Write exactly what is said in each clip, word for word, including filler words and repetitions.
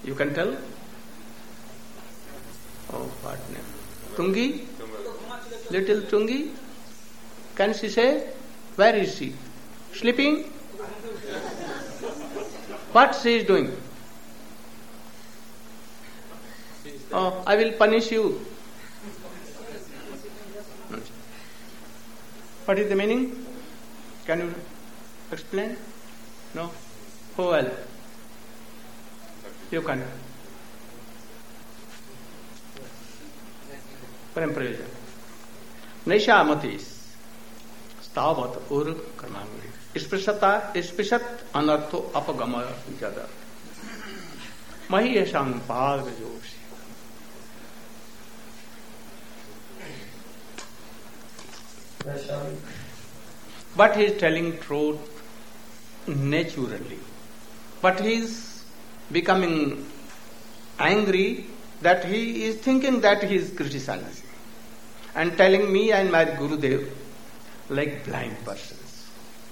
You can tell? Oh, what name? Tungi? Little Tungi? Can she say? Where is she? Sleeping? What she is doing? Oh, I will punish you. What is the meaning? Can you explain? No? Who else? You can. Prem Prayojan. Naishamati stavat ur karmangri. Isprisata isprisat anartho apagama jada. Mahi yasham pag joshi. But he is telling truth naturally. But he is becoming angry that he is thinking that he is criticizing and telling me and my Gurudev like blind persons.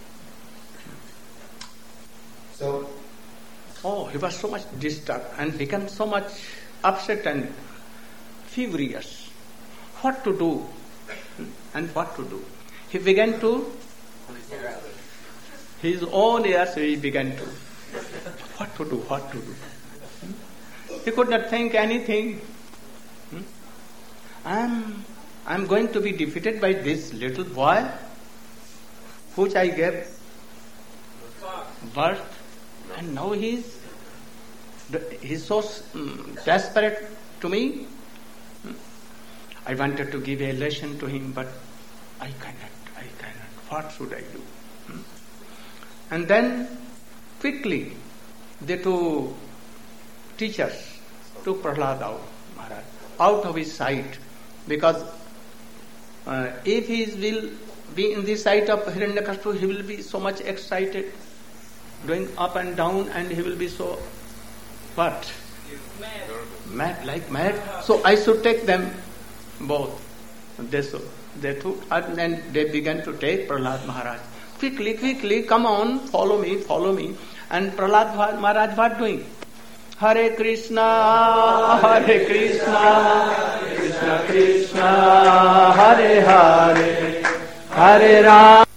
So, oh, he was so much disturbed and became so much upset and furious. What to do and what to do? He began to, his own ears he began to, what to do, what to do. He could not think anything. I'm, I'm going to be defeated by this little boy, which I gave birth, and now he's, he's so um, desperate to me. I wanted to give a lesson to him, but I cannot, I cannot. What should I do? And then, quickly, the two teachers took Prahlad out, Maharaj, out of his sight, because uh, if he will be in the sight of Hiranyakashipu, he will be so much excited, going up and down, and he will be so, what? Mad. Mad, like mad. So I should take them both. They, so, they took, and then they began to take Prahlad Maharaj. Quickly, quickly, come on, follow me, follow me. And Prahlad Maharaj what doing? Hare Krishna, Hare Krishna, Krishna Krishna, Hare Hare, Hare Rama.